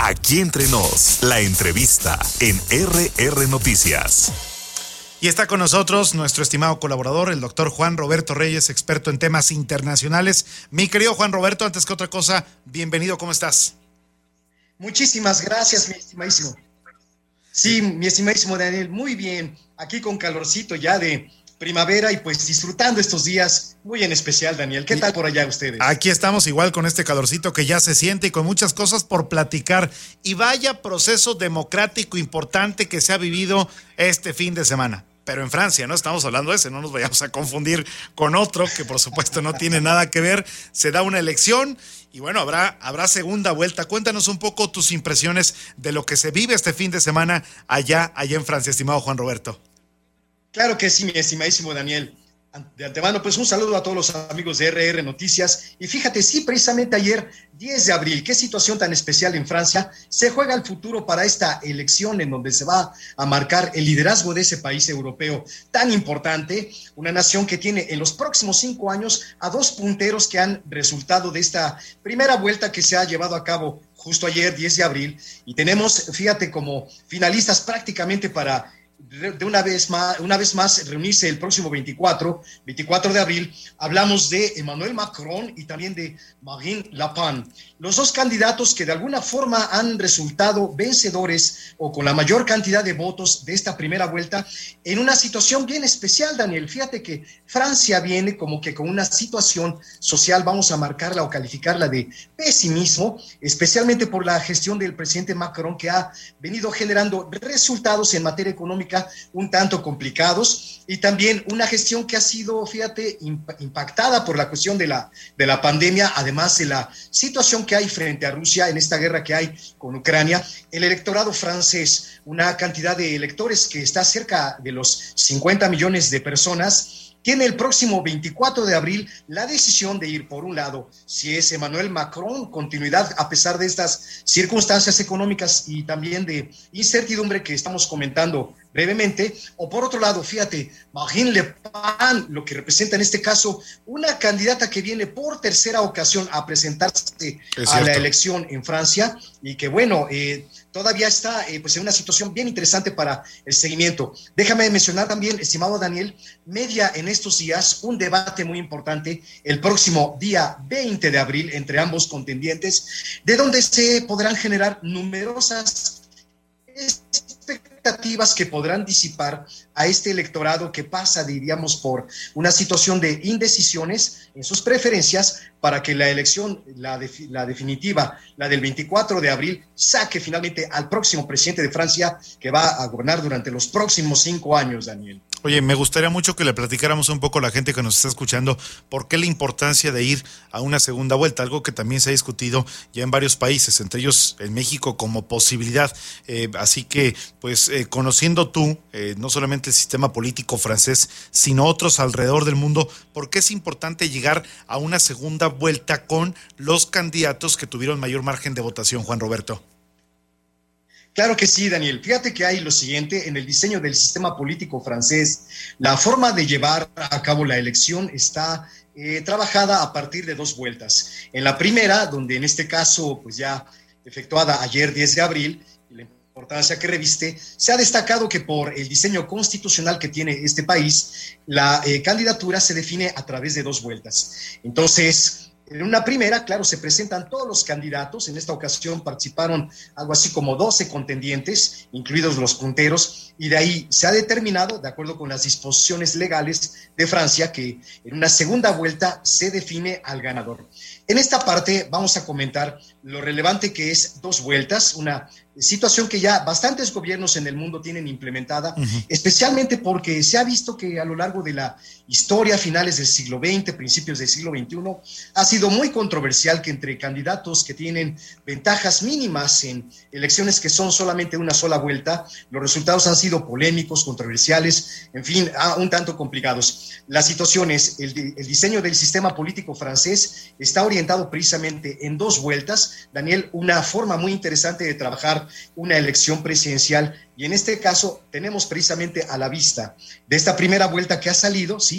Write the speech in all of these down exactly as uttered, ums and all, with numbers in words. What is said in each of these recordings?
Aquí Entre Nos, la entrevista en R R Noticias. Y está con nosotros nuestro estimado colaborador, el doctor Juan Roberto Reyes, experto en temas internacionales. Mi querido Juan Roberto, antes que otra cosa, bienvenido, ¿cómo estás? Muchísimas gracias, mi estimadísimo. Sí, mi estimadísimo Daniel, muy bien. Aquí con calorcito ya de primavera y pues disfrutando estos días muy en especial, Daniel. ¿Qué tal por allá ustedes? Aquí estamos igual con este calorcito que ya se siente y con muchas cosas por platicar. Y vaya proceso democrático importante que se ha vivido este fin de semana. Pero en Francia, ¿no? Estamos hablando de ese, no nos vayamos a confundir con otro que por supuesto no tiene nada que ver. Se da una elección y bueno, habrá, habrá segunda vuelta. Cuéntanos un poco tus impresiones de lo que se vive este fin de semana allá, allá en Francia, estimado Juan Roberto. Claro que sí, mi estimadísimo Daniel. De antemano, pues un saludo a todos los amigos de R R Noticias. Y fíjate, sí, precisamente ayer, diez de abril, qué situación tan especial en Francia, se juega el futuro para esta elección en donde se va a marcar el liderazgo de ese país europeo tan importante, una nación que tiene en los próximos cinco años a dos punteros que han resultado de esta primera vuelta que se ha llevado a cabo justo ayer, diez de abril, y tenemos, fíjate, como finalistas prácticamente para de una vez más, una vez más reunirse el próximo veinticuatro de abril. Hablamos de Emmanuel Macron y también de Marine Le Pen, los dos candidatos que de alguna forma han resultado vencedores o con la mayor cantidad de votos de esta primera vuelta en una situación bien especial, Daniel. Fíjate que Francia viene como que con una situación social, vamos a marcarla o calificarla de pesimismo, especialmente por la gestión del presidente Macron, que ha venido generando resultados en materia económica un tanto complicados, y también una gestión que ha sido, fíjate, impactada por la cuestión de la, de la pandemia, además de la situación que hay frente a Rusia en esta guerra que hay con Ucrania. El electorado francés, una cantidad de electores que está cerca de los cincuenta millones de personas, tiene el próximo veinticuatro de abril la decisión de ir, por un lado, si es Emmanuel Macron, continuidad a pesar de estas circunstancias económicas y también de incertidumbre que estamos comentando brevemente, o por otro lado, fíjate, Marine Le Pen, lo que representa en este caso una candidata que viene por tercera ocasión a presentarse a la elección en Francia y que bueno, eh, todavía está eh, pues en una situación bien interesante para el seguimiento. Déjame mencionar también, estimado Daniel, media en estos días un debate muy importante el próximo día veinte de abril entre ambos contendientes, de donde se podrán generar numerosas expectativas que podrán disipar a este electorado que pasa, diríamos, por una situación de indecisiones en sus preferencias para que la elección, la, de, la definitiva, la del veinticuatro de abril, saque finalmente al próximo presidente de Francia que va a gobernar durante los próximos cinco años, Daniel. Oye, me gustaría mucho que le platicáramos un poco a la gente que nos está escuchando por qué la importancia de ir a una segunda vuelta, algo que también se ha discutido ya en varios países, entre ellos en México como posibilidad. Eh, así que, pues, eh, conociendo tú, eh, no solamente el sistema político francés, sino otros alrededor del mundo, ¿por qué es importante llegar a una segunda vuelta con los candidatos que tuvieron mayor margen de votación, Juan Roberto? Claro que sí, Daniel. Fíjate que hay lo siguiente, en el diseño del sistema político francés, la forma de llevar a cabo la elección está eh, trabajada a partir de dos vueltas. En la primera, donde en este caso, pues ya efectuada ayer diez de abril, la importancia que reviste, se ha destacado que por el diseño constitucional que tiene este país, la eh, candidatura se define a través de dos vueltas. Entonces, en una primera, claro, se presentan todos los candidatos. En esta ocasión participaron algo así como doce contendientes, incluidos los punteros, y de ahí se ha determinado, de acuerdo con las disposiciones legales de Francia, que en una segunda vuelta se define al ganador. En esta parte vamos a comentar lo relevante que es dos vueltas, una situación que ya bastantes gobiernos en el mundo tienen implementada, uh-huh. especialmente porque se ha visto que a lo largo de la historia, finales del siglo veinte, principios del siglo veintiuno, ha sido muy controversial que entre candidatos que tienen ventajas mínimas en elecciones que son solamente una sola vuelta, los resultados han sido polémicos, controversiales, en fin, un tanto complicados. La situación es, el, el diseño del sistema político francés está orientado precisamente en dos vueltas, Daniel, una forma muy interesante de trabajar una elección presidencial, y en este caso tenemos precisamente a la vista de esta primera vuelta que ha salido, ¿sí?,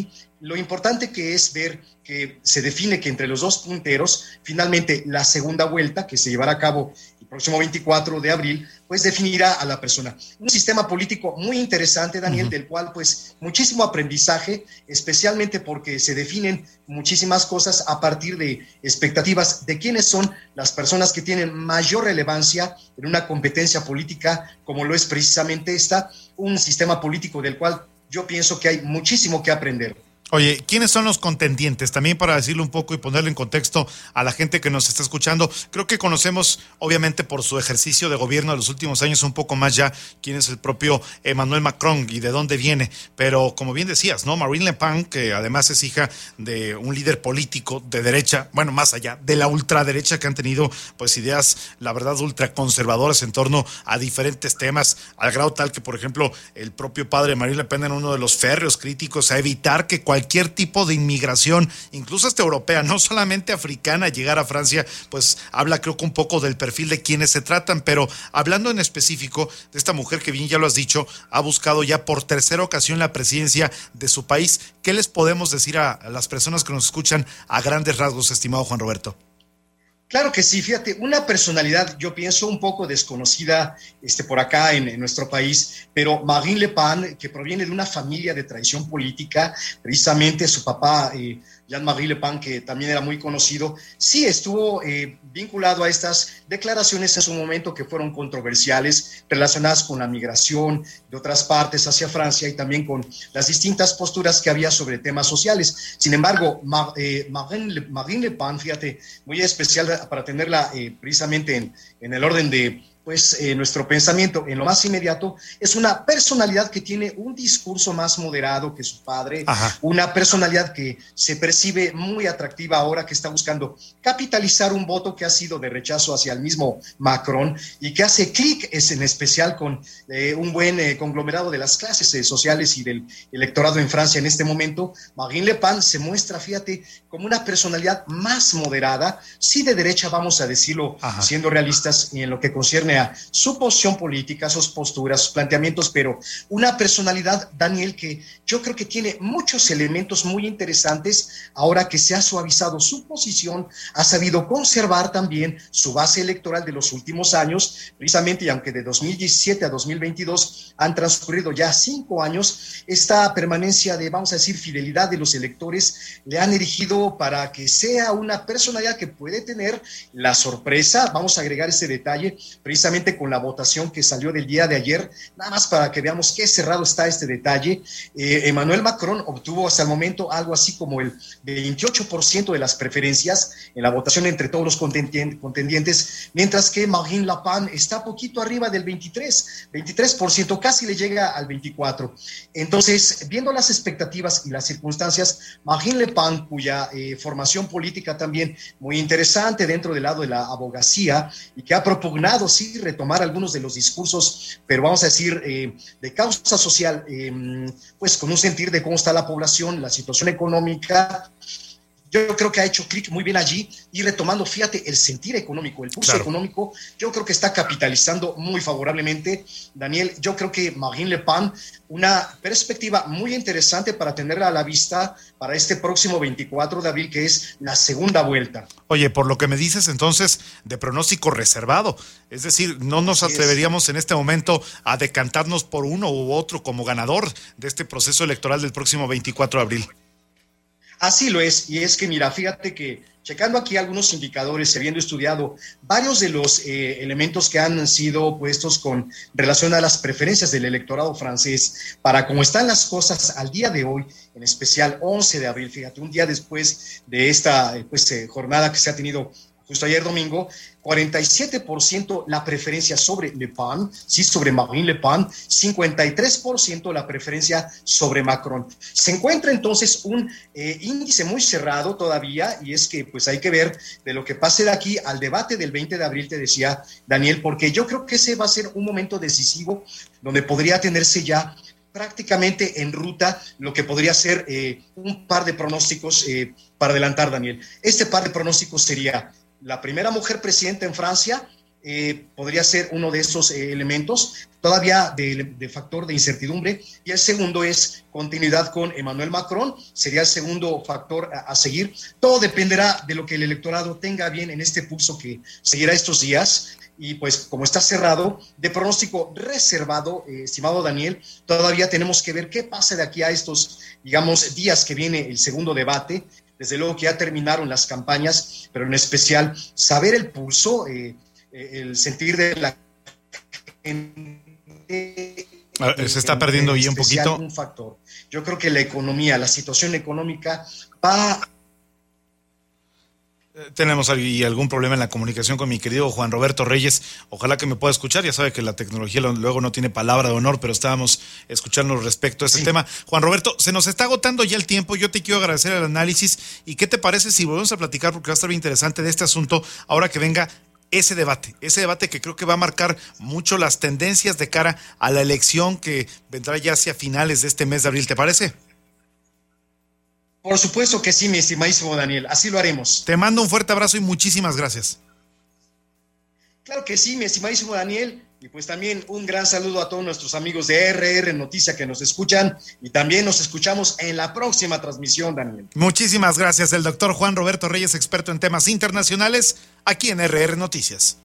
lo importante que es ver que se define que entre los dos punteros, finalmente la segunda vuelta, que se llevará a cabo el próximo veinticuatro de abril, pues definirá a la persona. Un sistema político muy interesante, Daniel, uh-huh. del cual pues muchísimo aprendizaje, especialmente porque se definen muchísimas cosas a partir de expectativas de quiénes son las personas que tienen mayor relevancia en una competencia política, como lo es precisamente esta, un sistema político del cual yo pienso que hay muchísimo que aprender. Oye, ¿quiénes son los contendientes? También para decirlo un poco y ponerlo en contexto a la gente que nos está escuchando. Creo que conocemos, obviamente, por su ejercicio de gobierno de los últimos años, un poco más ya quién es el propio Emmanuel Macron y de dónde viene. Pero como bien decías, ¿no? Marine Le Pen, que además es hija de un líder político de derecha, bueno, más allá, de la ultraderecha, que han tenido pues ideas, la verdad, ultraconservadoras en torno a diferentes temas, al grado tal que, por ejemplo, el propio padre de Marine Le Pen era uno de los férreos críticos a evitar que cualquier cualquier tipo de inmigración, incluso hasta europea, no solamente africana, llegar a Francia, pues habla creo que un poco del perfil de quienes se tratan, pero hablando en específico de esta mujer que bien ya lo has dicho, ha buscado ya por tercera ocasión la presidencia de su país. ¿Qué les podemos decir a, a las personas que nos escuchan a grandes rasgos, estimado Juan Roberto? Claro que sí, fíjate, una personalidad, yo pienso, un poco desconocida este, por acá en, en nuestro país, pero Marine Le Pen, que proviene de una familia de tradición política, precisamente su papá, eh, Jean-Marie Le Pen, que también era muy conocido, sí estuvo eh, vinculado a estas declaraciones en su momento que fueron controversiales, relacionadas con la migración de otras partes hacia Francia y también con las distintas posturas que había sobre temas sociales. Sin embargo, Mar, eh, Marine, Le, Marine Le Pen, fíjate, muy especial para tenerla eh, precisamente en, en el orden de pues eh, nuestro pensamiento en lo más inmediato, es una personalidad que tiene un discurso más moderado que su padre. Ajá. Una personalidad que se percibe muy atractiva ahora, que está buscando capitalizar un voto que ha sido de rechazo hacia el mismo Macron y que hace clic es en especial con eh, un buen eh, conglomerado de las clases eh, sociales y del electorado en Francia en este momento. Marine Le Pen se muestra, fíjate, como una personalidad más moderada, sí de derecha, vamos a decirlo, Ajá. siendo realistas y en lo que concierne a su posición política, sus posturas, sus planteamientos, pero una personalidad, Daniel, que yo creo que tiene muchos elementos muy interesantes ahora que se ha suavizado su posición, ha sabido conservar también su base electoral de los últimos años, precisamente, y aunque de dos mil diecisiete a dos mil veintidós han transcurrido ya cinco años, esta permanencia de, vamos a decir, fidelidad de los electores le han erigido para que sea una personalidad que puede tener la sorpresa, vamos a agregar ese detalle, precisamente con la votación que salió del día de ayer, nada más para que veamos qué cerrado está este detalle. Eh, Emmanuel Macron obtuvo hasta el momento algo así como el veintiocho por ciento de las preferencias en la votación entre todos los contendientes, mientras que Marine Le Pen está poquito arriba del veintitrés por ciento, casi le llega al veinticuatro por ciento. Entonces, viendo las expectativas y las circunstancias, Marine Le Pen, cuya eh, formación política también muy interesante dentro del lado de la abogacía y que ha propugnado, sí, retomar algunos de los discursos, pero vamos a decir, eh, de causa social, eh, pues con un sentir de cómo está la población, la situación económica. Yo creo que ha hecho clic muy bien allí y retomando, fíjate, el sentir económico, el pulso claro. económico, yo creo que está capitalizando muy favorablemente. Daniel, yo creo que Marine Le Pen, una perspectiva muy interesante para tenerla a la vista para este próximo veinticuatro de abril, que es la segunda vuelta. Oye, por lo que me dices entonces, de pronóstico reservado, es decir, no nos Así atreveríamos es. en este momento a decantarnos por uno u otro como ganador de este proceso electoral del próximo veinticuatro de abril. Así lo es, y es que mira, fíjate que checando aquí algunos indicadores, habiendo estudiado varios de los eh, elementos que han sido puestos con relación a las preferencias del electorado francés, para cómo están las cosas al día de hoy, en especial once de abril, fíjate, un día después de esta pues, eh, jornada que se ha tenido justo ayer domingo, cuarenta y siete por ciento la preferencia sobre Le Pen, sí, sobre Marine Le Pen, cincuenta y tres por ciento la preferencia sobre Macron. Se encuentra entonces un eh, índice muy cerrado todavía, y es que pues hay que ver de lo que pase de aquí al debate del veinte de abril, te decía Daniel, porque yo creo que ese va a ser un momento decisivo donde podría tenerse ya prácticamente en ruta lo que podría ser eh, un par de pronósticos eh, para adelantar, Daniel. Este par de pronósticos sería la primera mujer presidenta en Francia, eh, podría ser uno de esos eh, elementos, todavía de, de factor de incertidumbre, y el segundo es continuidad con Emmanuel Macron, sería el segundo factor a, a seguir. Todo dependerá de lo que el electorado tenga bien en este pulso que seguirá estos días, y pues como está cerrado, de pronóstico reservado, eh, estimado Daniel, todavía tenemos que ver qué pasa de aquí a estos, digamos, días que viene el segundo debate. Desde luego que ya terminaron las campañas, pero en especial saber el pulso, eh, el sentir de la gente. Se está perdiendo ahí un poquito. Un factor. Yo creo que la economía, la situación económica va. Tenemos ahí algún problema en la comunicación con mi querido Juan Roberto Reyes. Ojalá que me pueda escuchar. Ya sabe que la tecnología luego no tiene palabra de honor, pero estábamos escuchando respecto a este sí. tema. Juan Roberto, se nos está agotando ya el tiempo. Yo te quiero agradecer el análisis. ¿Y qué te parece si volvemos a platicar? Porque va a estar bien interesante de este asunto ahora que venga ese debate. Ese debate que creo que va a marcar mucho las tendencias de cara a la elección que vendrá ya hacia finales de este mes de abril. ¿Te parece? Por supuesto que sí, mi estimadísimo Daniel, así lo haremos. Te mando un fuerte abrazo y muchísimas gracias. Claro que sí, mi estimadísimo Daniel, y pues también un gran saludo a todos nuestros amigos de R R Noticia que nos escuchan, y también nos escuchamos en la próxima transmisión, Daniel. Muchísimas gracias, el doctor Juan Roberto Reyes, experto en temas internacionales, aquí en R R Noticias.